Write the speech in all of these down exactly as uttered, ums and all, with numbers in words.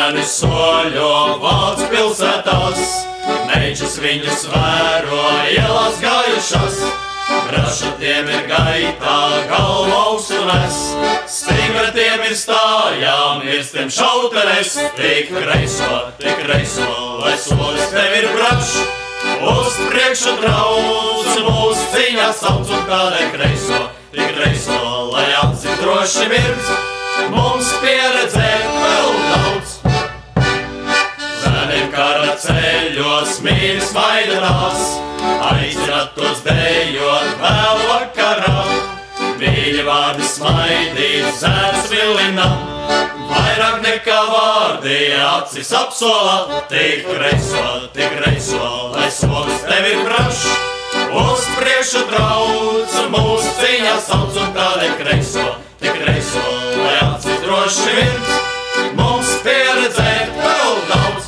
Bērni soļo valsts pilsētās, meičas viņus vēro ielās gājušas. Braša tiem ir gaitā, galva augstu nes, stingra tiem ir stājām, mirstiem šautenes. Tik kreiso, tik kreiso, lai solis tev ir brašs, uz priekšu trauc, mūs cīņā sauc un tādēļ kreiso, tik kreiso, lai acis droši mirdz, mums pieredzēt vēl daudz. Bērniem kara ceļos mīļi smaidenās, aicināt tos dejot vēl vakarā. Mīļi vārdi smaidīt, zēns vilinam, vairāk nekā vārdi acis apsolā. Tik kreiso, tik kreiso, lai solis tev ir brašs, uz priekšu trauc, mūs cīņā sauc un tādēļ kreiso, tik kreiso, lai acis droši mirdz, mums pieredzēt vēl daudz.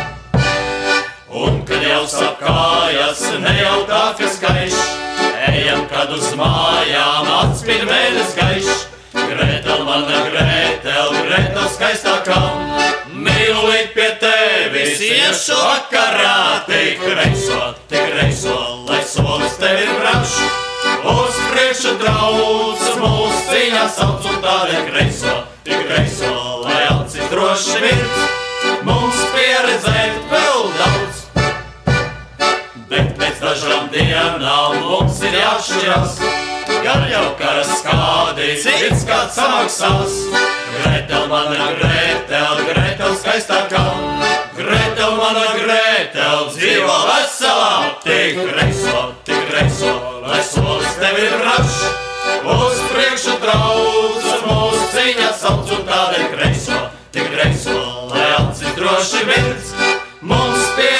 Un kad jau sap kājas, ne jau tā, kas gaiš, ejam, kad uz mājām atspīd mēnes gaiš. Gretel, mana Gretel, Gretel skaistākā, mīlu līdz pie tevis iešu vakarā. Tik kreiso, tik kreiso, lai solis tev ir brašs, uz priekšu trauc, mūs cīņā sauc un tādēļ kreiso, tik kreiso, lai acis droši mirdz, mums pieredzēt vēl daudz. Bet pēc dažām dienām mums ir jāšķirās, gan jau karas kādi, cits kāds samaksās. Gretel, mana Gretel, Gretel skaistākā, Gretel, mana Gretel, dzīvo veselā. Tik kreiso, tik kreiso, lai solis tev ir brašs, uz priekšu trauc, mūs cīņā sauc un tādēļ kreiso, tik kreiso, lai acis droši mirdz, mums pie